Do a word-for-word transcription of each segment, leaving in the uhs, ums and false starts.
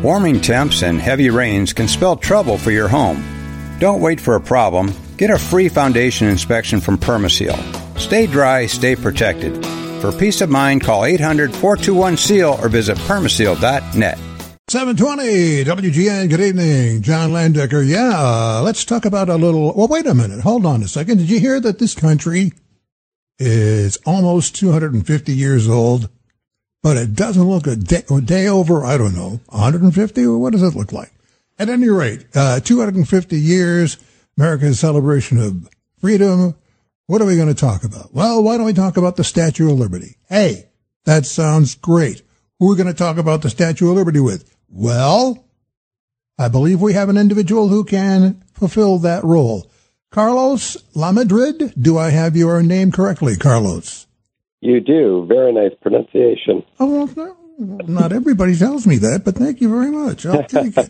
Warming temps and heavy rains can spell trouble for your home. Don't wait for a problem. Get a free foundation inspection from Permaseal. Stay dry, stay protected. For peace of mind, call eight hundred, four two one, S E A L or visit permaseal dot net. seven twenty W G N, good evening. John Landecker. Yeah, let's talk about a little... Well, wait a minute. Hold on a second. Did you hear that this country is almost two hundred fifty years old, but it doesn't look a day, a day over, I don't know, one hundred fifty? Or what does it look like? At any rate, uh, two hundred fifty years, America's celebration of freedom. What are we going to talk about? Well, why don't we talk about the Statue of Liberty? Hey, that sounds great. Who are we going to talk about the Statue of Liberty with? Well, I believe we have an individual who can fulfill that role. Carlos Lamadrid, do I have your name correctly, Carlos? You do. Very nice pronunciation. Oh, well, not everybody tells me that, but thank you very much. I'll take it.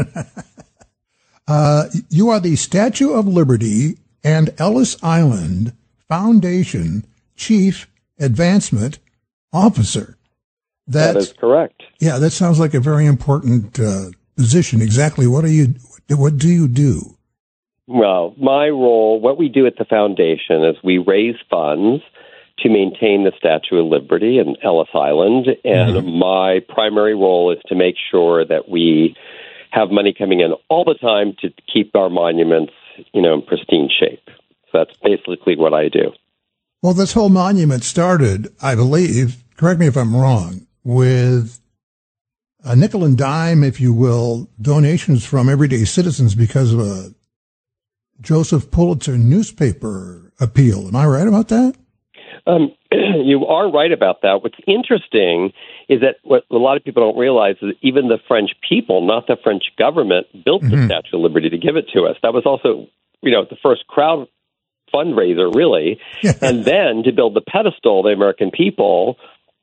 uh, you are the Statue of Liberty and Ellis Island Foundation Chief Advancement Officer. That's, that is correct. Yeah, that sounds like a very important uh, position. Exactly. What are you? What do you do? Well, my role, what we do at the foundation is we raise funds to maintain the Statue of Liberty in Ellis Island, and mm-hmm. my primary role is to make sure that we have money coming in all the time to keep our monuments, you know, in pristine shape. So that's basically what I do. Well, this whole monument started, I believe, correct me if I'm wrong, with a nickel and dime, if you will, donations from everyday citizens because of a Joseph Pulitzer newspaper appeal. Am I right about that? Um, you are right about that. What's interesting is that what a lot of people don't realize is that even the French people, not the French government, built mm-hmm. the Statue of Liberty to give it to us. That was also, you know, the first crowd fundraiser, really. And then to build the pedestal, the American people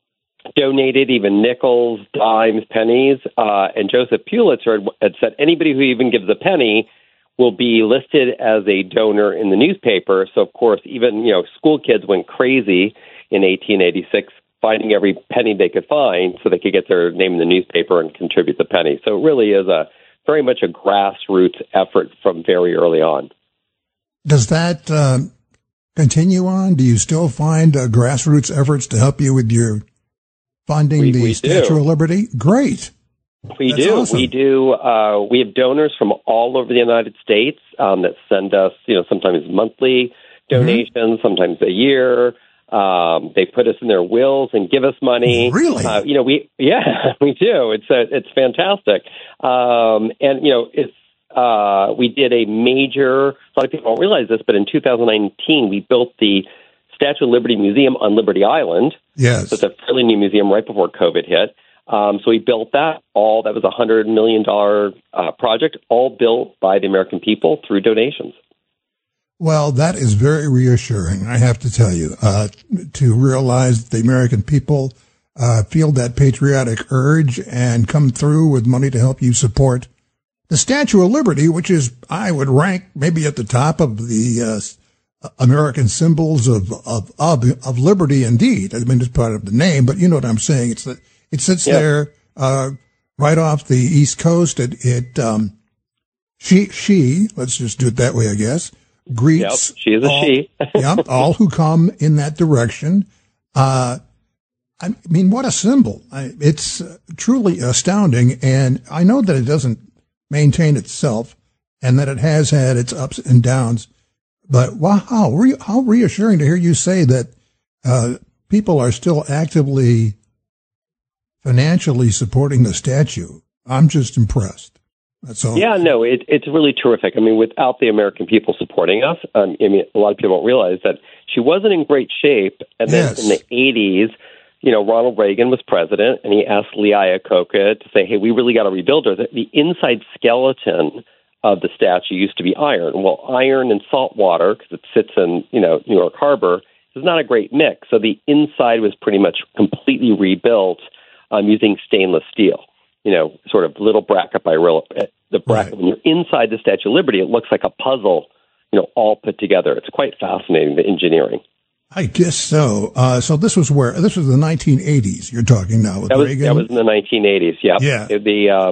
donated even nickels, dimes, pennies, uh, and Joseph Pulitzer had said anybody who even gives a penny will be listed as a donor in the newspaper. So, of course, even, you know, school kids went crazy in eighteen eighty-six, finding every penny they could find so they could get their name in the newspaper and contribute the penny. So it really is a very much a grassroots effort from very early on. Does that uh, continue on? Do you still find uh, grassroots efforts to help you with your funding we, the we Statue do. of Liberty? Great. We That's do. awesome. We do. Uh, we have donors from all over the United States um, that send us, you know, sometimes monthly donations, mm-hmm. sometimes a year. Um, they put us in their wills and give us money. Really? Uh, you know, we yeah, we do. It's a, it's fantastic. Um, and you know, it's uh, we did a major. A lot of people don't realize this, but in two thousand nineteen, we built the Statue of Liberty Museum on Liberty Island. Yes, it's a fairly new museum right before COVID hit. Um, so we built that. All that was a hundred million dollar uh, project, all built by the American people through donations. Well, that is very reassuring, I have to tell you, uh, to realize that the American people uh, feel that patriotic urge and come through with money to help you support the Statue of Liberty, which is, I would rank maybe at the top of the uh, American symbols of, of of of liberty. Indeed, I mean it's part of the name, but you know what I'm saying. It's that it sits yeah. there uh, right off the East Coast. It it um, she she let's just do it that way, I guess. Greets yep, she is a all, she. yep, all who come in that direction. Uh, I mean, what a symbol. I, it's uh, truly astounding. And I know that it doesn't maintain itself and that it has had its ups and downs. But wow, how, re- how reassuring to hear you say that uh, people are still actively financially supporting the statue. I'm just impressed. That's all. Yeah, no, it, it's really terrific. I mean, without the American people supporting us, um, I mean, a lot of people don't realize that she wasn't in great shape. And then yes. in the eighties, you know, Ronald Reagan was president, and he asked Lee Iacocca to say, hey, we really got to rebuild her. The, the inside skeleton of the statue used to be iron. Well, iron and salt water, because it sits in, you know, New York Harbor, is not a great mix. So the inside was pretty much completely rebuilt um, using stainless steel. You know, sort of little bracket by real, the bracket. Right. When you're inside the Statue of Liberty, it looks like a puzzle, you know, all put together. It's quite fascinating, the engineering. I guess so. Uh, so this was where, this was the nineteen eighties you're talking now with that was, Reagan? That was in the nineteen eighties, yeah. Yeah. The, um,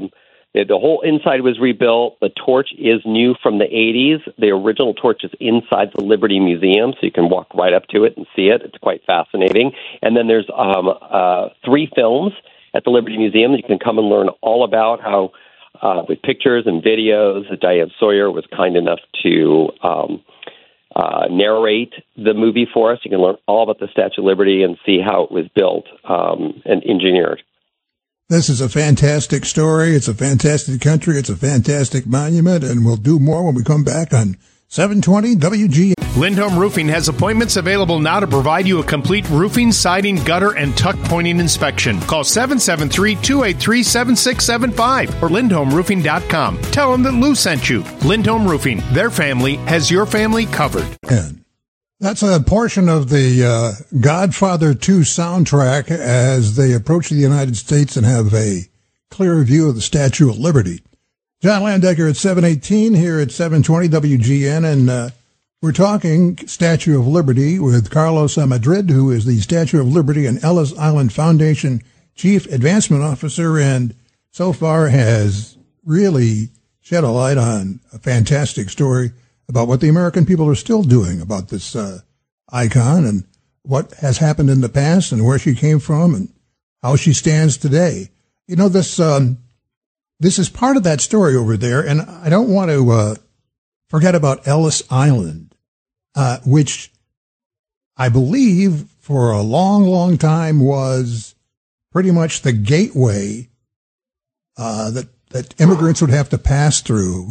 It, the whole inside was rebuilt. The torch is new from the eighties. The original torch is inside the Liberty Museum, so you can walk right up to it and see it. It's quite fascinating. And then there's um, uh, three films at the Liberty Museum that you can come and learn all about how, uh, with pictures and videos, that Diane Sawyer was kind enough to um, uh, narrate the movie for us. You can learn all about the Statue of Liberty and see how it was built um, and engineered. This is a fantastic story. It's a fantastic country. It's a fantastic monument, and we'll do more when we come back on seven twenty W G N. Lindholm Roofing has appointments available now to provide you a complete roofing, siding, gutter, and tuck pointing inspection. Call seven seven three, two eight three, seven six seven five or lindholm roofing dot com. Tell them that Lou sent you. Lindholm Roofing, their family has your family covered. And that's a portion of the uh, Godfather two soundtrack as they approach the United States and have a clearer view of the Statue of Liberty. John Landecker at seven eighteen here at seven twenty W G N, and uh, we're talking Statue of Liberty with Carlos Madrid, who is the Statue of Liberty and Ellis Island Foundation Chief Advancement Officer, and so far has really shed a light on a fantastic story about what the American people are still doing about this uh, icon and what has happened in the past and where she came from and how she stands today. You know, this um, this is part of that story over there, and I don't want to uh, forget about Ellis Island, uh, which I believe for a long, long time was pretty much the gateway uh, that, that immigrants would have to pass through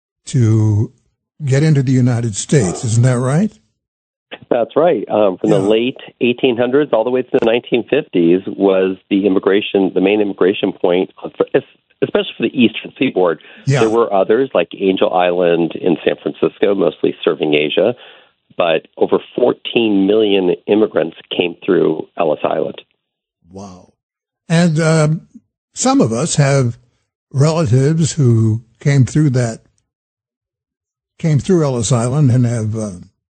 to get into the United States. Isn't that right? That's right. Um, from yeah. the late eighteen hundreds all the way to the nineteen fifties was the immigration, the main immigration point, especially for the eastern seaboard. Yeah. There were others like Angel Island in San Francisco, mostly serving Asia, but over fourteen million immigrants came through Ellis Island. Wow. And um, some of us have relatives who came through that came through Ellis Island and have uh,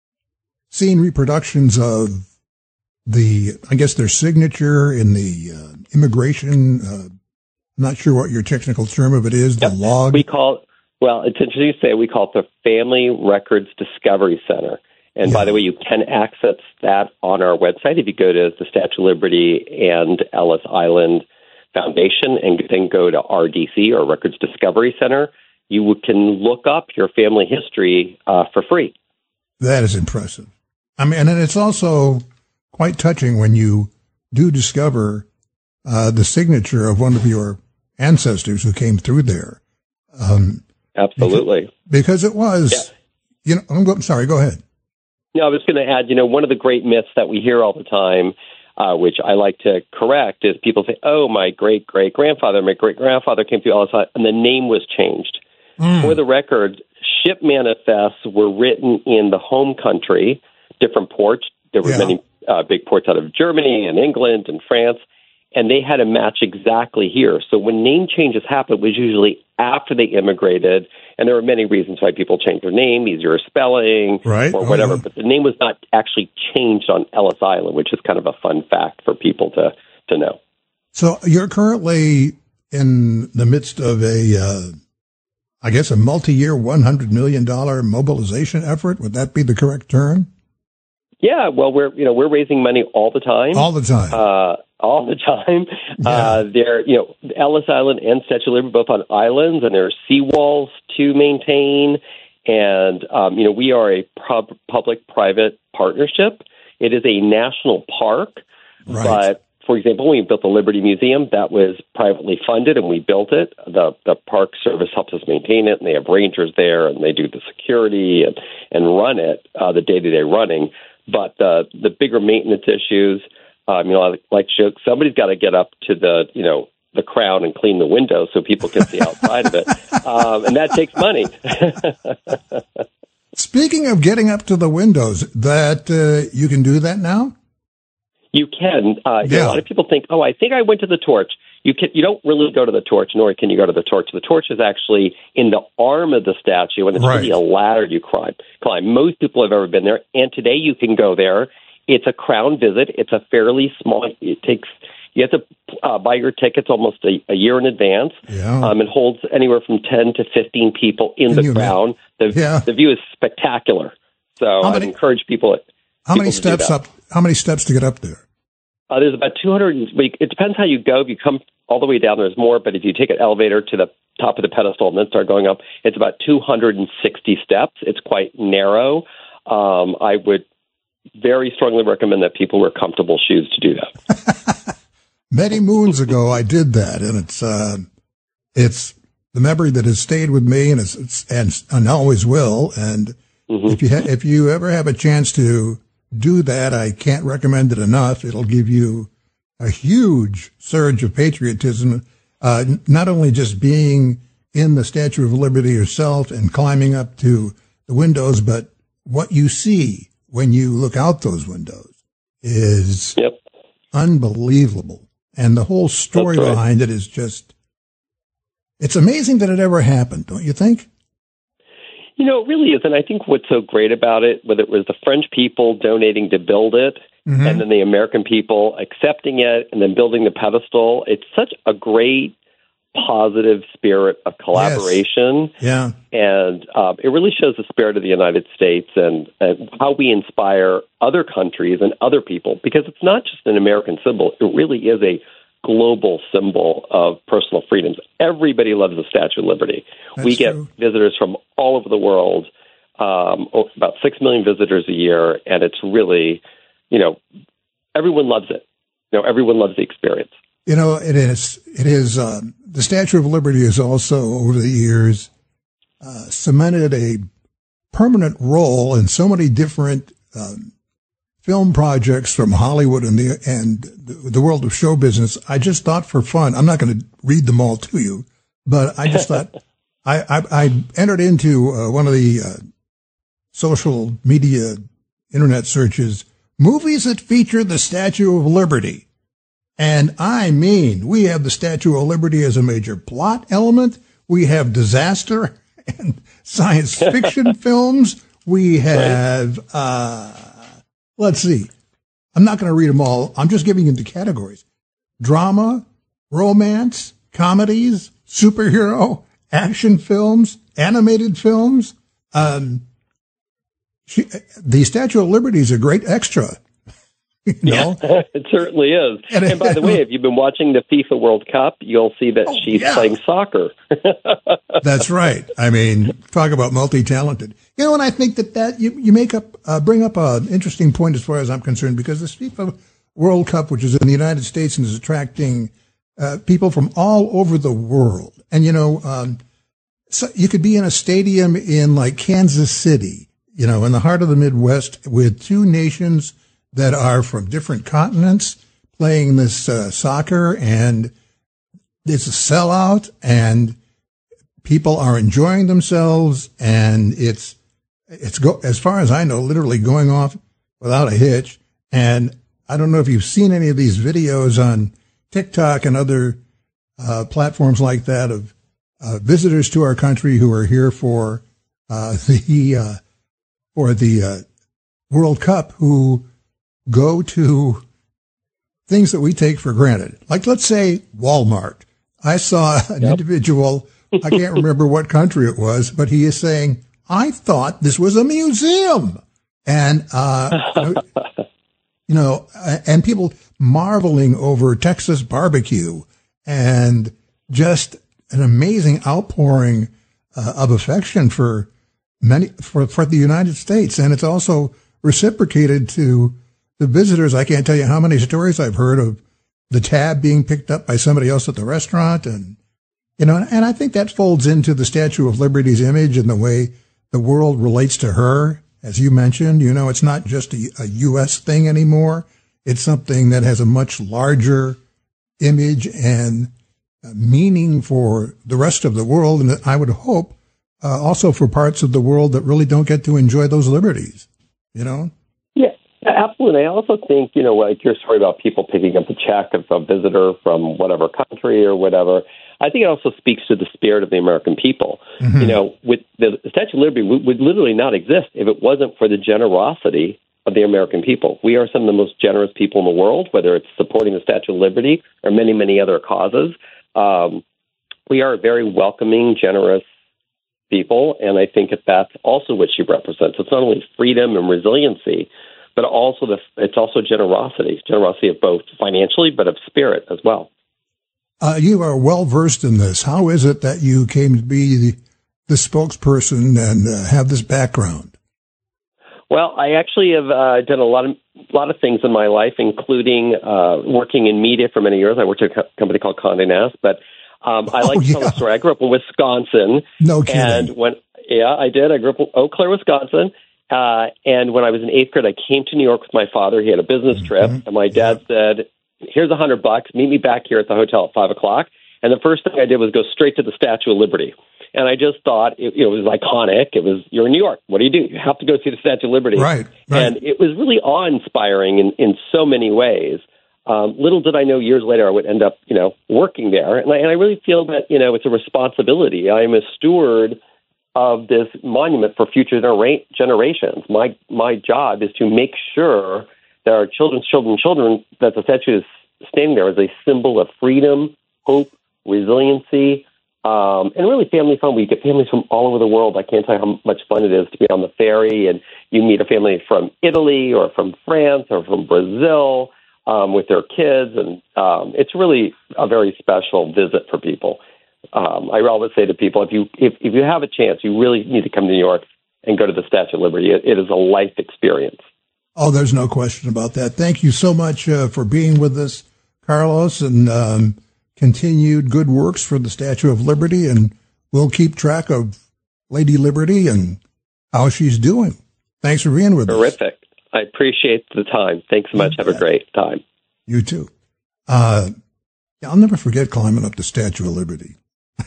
seen reproductions of the, I guess, their signature in the uh, immigration. Uh, I'm not sure what your technical term of it is, the yep. log. We call it, well, it's interesting to say, we call it the Family Records Discovery Center. And yeah. by the way, you can access that on our website if you go to the Statue of Liberty and Ellis Island Foundation and then go to R D C, or Records Discovery Center. You can look up your family history uh, for free. That is impressive. I mean, and it's also quite touching when you do discover uh, the signature of one of your ancestors who came through there. Um, Absolutely. Because, because it was, yeah. you know, I'm, I'm sorry, go ahead. No, I was going to add, you know, one of the great myths that we hear all the time, uh, which I like to correct, is people say, oh, my great-great-grandfather, my great-grandfather came through Ellis Island, and the name was changed. Mm. For the record, ship manifests were written in the home country, different ports. There were yeah. many uh, big ports out of Germany and England and France, and they had to match exactly here. So when name changes happened, it was usually after they immigrated, and there were many reasons why people changed their name, easier spelling right. or whatever, oh. but the name was not actually changed on Ellis Island, which is kind of a fun fact for people to, to know. So you're currently in the midst of a... Uh I guess a multi-year one hundred million dollars mobilization effort. Would that be the correct term? Yeah, well, we're, you know, we're raising money all the time. All the time. Uh, all the time. Yeah. Uh, there, you know, Ellis Island and Statue of Liberty both on islands, and there are seawalls to maintain. And, um, you know, we are a pub- public-private partnership. It is a national park, right. but for example, when we built the Liberty Museum, that was privately funded, and we built it. The the Park Service helps us maintain it, and they have rangers there, and they do the security and, and run it, uh, the day-to-day running. But uh, the bigger maintenance issues, um, you know, like, like somebody's got to get up to the, you know, the crown and clean the windows so people can see outside of it, um, and that takes money. Speaking of getting up to the windows, that uh, you can do that now? You can. Uh, you yeah. know, a lot of people think, oh, I think I went to the torch. You can. You don't really go to the torch, nor can you go to the torch. The torch is actually in the arm of the statue, and it's right. really a ladder you climb. climb. Most people have ever been there, and today you can go there. It's a crown visit. It's a fairly small. It takes You have to uh, buy your tickets almost a, a year in advance. Yeah. Um, it holds anywhere from ten to fifteen people in Can the crowd. The, yeah. the view is spectacular. So how I'd many, encourage people. How people many steps up? How many steps to get up there? Uh, there's about two hundred. It depends how you go. If you come all the way down, there's more. But if you take an elevator to the top of the pedestal and then start going up, it's about two hundred sixty steps. It's quite narrow. Um, I would very strongly recommend that people wear comfortable shoes to do that. Many moons ago, I did that, and it's uh, it's the memory that has stayed with me, and it's, it's and, and always will. And mm-hmm. if you ha- if you ever have a chance to do that, I can't recommend it enough. It'll give you a huge surge of patriotism, uh, not only just being in the Statue of Liberty yourself and climbing up to the windows, but what you see when you look out those windows is yep. unbelievable. And the whole story right. behind it is just, it's amazing that it ever happened, don't you think? You know, it really is. And I think what's so great about it, whether it was the French people donating to build it, mm-hmm. and then the American people accepting it and then building the pedestal, it's such a great positive spirit of collaboration. Yes. Yeah. And uh, it really shows the spirit of the United States and, and how we inspire other countries and other people, because it's not just an American symbol. It really is a global symbol of personal freedoms. Everybody loves the Statue of Liberty. That's we get true. visitors from all over the world, um, about six million visitors a year, and it's really, you know, everyone loves it. You know, everyone loves the experience. You know, it is, it is, um, the Statue of Liberty has also, over the years, uh, cemented a permanent role in so many different, um, film projects from Hollywood and the, and the, the world of show business. I just thought for fun, I'm not going to read them all to you, but I just thought, I, I, I entered into uh, one of the, uh, social media internet searches, movies that feature the Statue of Liberty. And I mean, we have the Statue of Liberty as a major plot element. We have disaster and science fiction films. We have, uh, let's see. I'm not going to read them all. I'm just giving you the categories. Drama, romance, comedies, superhero, action films, animated films. Um, she, the Statue of Liberty is a great extra. You know? Yeah, it certainly is. And, and by the way, if you've been watching the FIFA World Cup, you'll see that oh, she's yeah. playing soccer. That's right. I mean, talk about multi-talented. You know, and I think that, that you, you make up, uh, bring up an interesting point as far as I'm concerned, because the FIFA World Cup, which is in the United States and is attracting uh, people from all over the world. And, you know, um, so you could be in a stadium in like Kansas City, you know, in the heart of the Midwest with two nations that are from different continents playing this uh, soccer, and it's a sellout, and people are enjoying themselves, and it's it's go as far as I know, literally going off without a hitch. And I don't know if you've seen any of these videos on TikTok and other uh, platforms like that of uh, visitors to our country who are here for uh, the uh, for the uh, World Cup, who go to things that we take for granted. Like, let's say Walmart. I saw an yep. individual, I can't remember what country it was, but he is saying, I thought this was a museum. And, uh, you know, and people marveling over Texas barbecue, and just an amazing outpouring uh, of affection for many, for, for the United States. And it's also reciprocated to the visitors. I can't tell you how many stories I've heard of the tab being picked up by somebody else at the restaurant. And, you know, and I think that folds into the Statue of Liberty's image and the way the world relates to her. As you mentioned, you know, it's not just a, a U S thing anymore. It's something that has a much larger image and meaning for the rest of the world. And I would hope uh, also for parts of the world that really don't get to enjoy those liberties, you know? Yeah. Absolutely. I also think, you know, like your story about people picking up a check of a visitor from whatever country or whatever, I think it also speaks to the spirit of the American people. Mm-hmm. You know, with the Statue of Liberty would, would literally not exist if it wasn't for the generosity of the American people. We are some of the most generous people in the world, whether it's supporting the Statue of Liberty or many, many other causes. Um, we are a very welcoming, generous people, and I think that that's also what she represents. It's not only freedom and resiliency, but also the, it's also generosity, generosity of both financially, but of spirit as well. Uh, you are well versed in this. How is it that you came to be the, the spokesperson and uh, have this background? Well, I actually have uh, done a lot of a lot of things in my life, including uh, working in media for many years. I worked at a co- company called Condé Nast, but um, I like oh, to tell yeah. the story. I grew up in Wisconsin. No kidding. And when yeah, I did. I grew up in Eau Claire, Wisconsin. Uh, and when I was in eighth grade, I came to New York with my father. He had a business mm-hmm. trip, and my dad yeah. said, "Here's a hundred bucks. Meet me back here at the hotel at five o'clock." And the first thing I did was go straight to the Statue of Liberty. And I just thought it, it was iconic. It was, you're in New York. What do you do? You have to go see the Statue of Liberty. Right. right. And it was really awe-inspiring in, in so many ways. Um, little did I know years later I would end up, you know, working there. And I, and I really feel that, you know, it's a responsibility. I am a steward of this monument for future genera- generations. My my job is to make sure that our children's children's children, that the statue is standing there as a symbol of freedom, hope, resiliency, Um, and really family fun. We get families from all over the world. I can't tell you how much fun it is to be on the ferry and you meet a family from Italy or from France or from Brazil um, with their kids. And um, it's really a very special visit for people. Um, I always say to people, if you if, if you have a chance, you really need to come to New York and go to the Statue of Liberty. It, it is a life experience. Oh, there's no question about that. Thank you so much uh, for being with us, Carlos, and um continued good works for the Statue of Liberty, and we'll keep track of Lady Liberty and how she's doing. Thanks for being with Terrific. us. Terrific. I appreciate the time. Thanks so much. Have a great time. You too. Uh, I'll never forget climbing up the Statue of Liberty.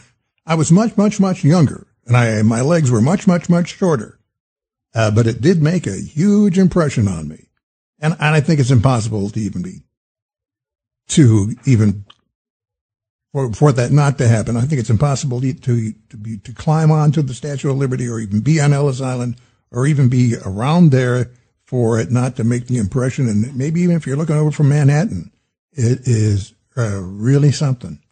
I was much, much, much younger, and I my legs were much, much, much shorter. Uh, but it did make a huge impression on me. And, and I think it's impossible to even be, to even For, for that not to happen. I think it's impossible to to to, be, to climb onto the Statue of Liberty or even be on Ellis Island or even be around there for it not to make the impression. And maybe even if you're looking over from Manhattan, it is uh, really something.